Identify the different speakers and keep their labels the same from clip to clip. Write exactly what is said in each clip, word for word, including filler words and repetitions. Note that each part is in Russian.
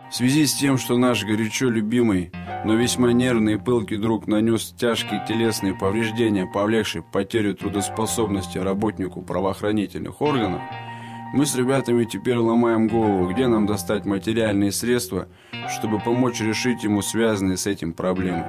Speaker 1: В связи с тем, что наш горячо любимый, но весьма нервный и пылкий друг нанес тяжкие телесные повреждения, повлекшие потерю трудоспособности работнику правоохранительных органов, мы с ребятами теперь ломаем голову, где нам достать материальные средства, чтобы помочь решить ему связанные с этим проблемы.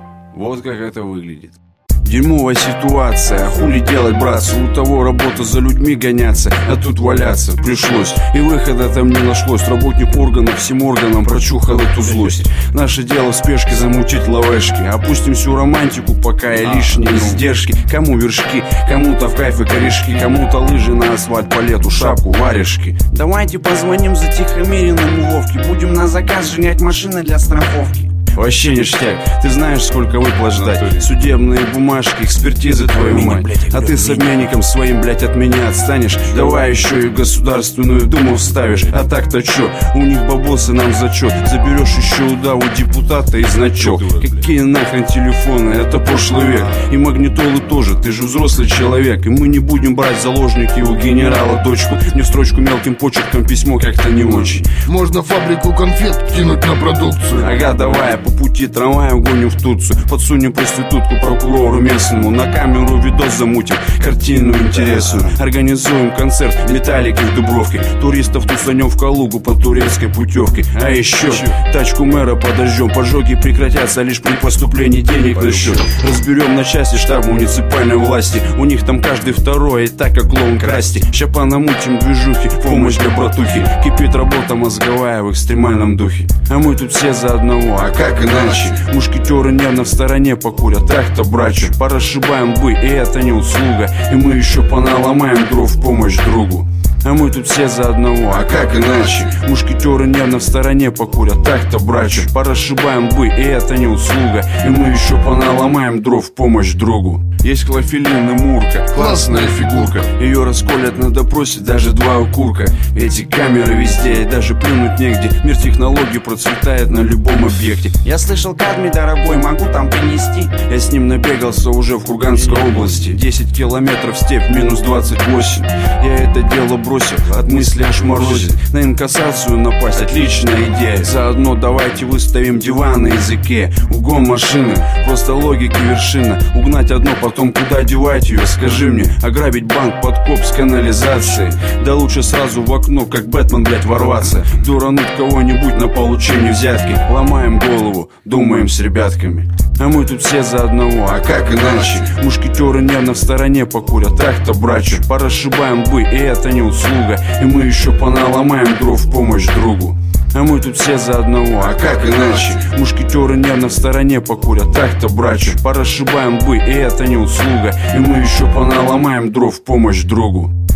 Speaker 1: Вот как это выглядит. Дерьмовая ситуация, а хули делать, братцы? У того работа за людьми гоняться, а тут валяться пришлось. И выхода там не нашлось. Работник органов всем органам прочухал эту злость. Наше дело в спешке замутить лавешки. Опустим всю романтику, пока и лишние издержки. Кому вершки, кому-то в кайф и корешки, кому-то лыжи на асфальт по лету, шапку, варежки. Давайте позвоним за тихомиренному Вовке. Будем на заказ женять машины для страховки. Вообще ништяк, ты знаешь, сколько выплат ждать. Судебные бумажки, экспертизы, твою мать. А ты с обменником своим, блять, от меня отстанешь. Давай еще и в Государственную Думу вставишь. А так-то чё, у них бабосы нам зачет. Заберешь еще удаву депутата и значок. Какие нахрен телефоны, это прошлый век. И магнитолы тоже, ты же взрослый человек. И мы не будем брать заложники у генерала дочку. Мне в строчку мелким почерком письмо как-то не очень.
Speaker 2: Можно фабрику конфет кинуть на продукцию.
Speaker 1: Ага, давай, по пути трамваем гоню в Турцию. Подсунем проститутку прокурору местному. На камеру видос замутим, картину интересную. Организуем концерт Металлики в Дубровке. Туристов тусанем в Калугу по турецкой путевке. А еще тачку мэра подождем. Поджоги прекратятся лишь при поступлении денег на счет. Разберем на части штаб муниципальной власти. У них там каждый второй, и так как клоун Красти. Ща понамутим движухи, помощь для братухи. Кипит работа мозговая в экстремальном духе. А мы тут все за одного, а как иначе? Мушкетеры нервно в стороне покурят. Так-то, братья, порасшибаем бы, и это не услуга. И мы еще поналомаем дров в помощь другу. А мы тут все за одного, а как иначе? Мушкетеры нервно в стороне покурят. Так-то, братья, порасшибаем бы, и это не услуга. И мы еще поналомаем дров в помощь другу. Есть Клофелин и Мурка, классная фигурка. Ее расколят на допросе даже два укурка. Эти камеры везде, и даже плюнуть негде. Мир технологий процветает на любом объекте.
Speaker 3: Я слышал, кадмий дорогой, могу там принести.
Speaker 1: Я с ним набегался уже в Курганской области. Десять километров степь, минус двадцать восемь. Я это дело бросил, от мысли аж морозит. На инкассацию напасть, отличная идея. Заодно давайте выставим диван на языке. Угон машины, просто логики вершина. Угнать одно, потом куда девать ее, скажи мне. Ограбить банк, подкоп с канализацией. Да лучше сразу в окно, как Бэтмен, блять, ворваться. Дурануть кого-нибудь на получение взятки. Ломаем голову, думаем с ребятками. А мы тут все за одного, а как иначе? Мушкетеры нервно в стороне покурят. Так-то, братья, порасшибаем бы, и это не услуга. И мы еще поналомаем дров в помощь другу. А мы тут все за одного, а как иначе? Мушкетеры нервно в стороне покурят. Так-то, братья, порасшибаем бы, и это не услуга. И мы еще поналомаем дров в помощь другу.